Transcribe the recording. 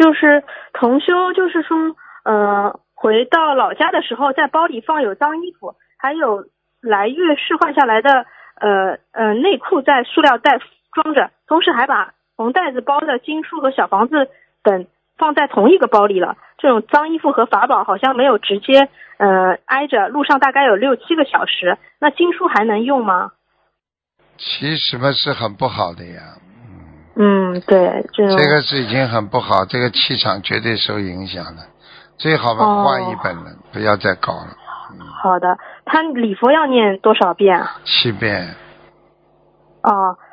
就是同修，就是说，回到老家的时候，在包里放有脏衣服，还有来月置换下来的内裤在塑料袋装着，同时还把红袋子包的经书和小房子等放在同一个包里了。这种脏衣服和法宝好像没有直接挨着，路上大概有6-7个小时，那经书还能用吗？ 其实嘛是很不好的呀。 对，这个是已经很不好，这个气场绝对受影响的，最好嘛换一本了，不要再搞了。 好的，他礼佛要念多少遍啊？ 7遍。 哦。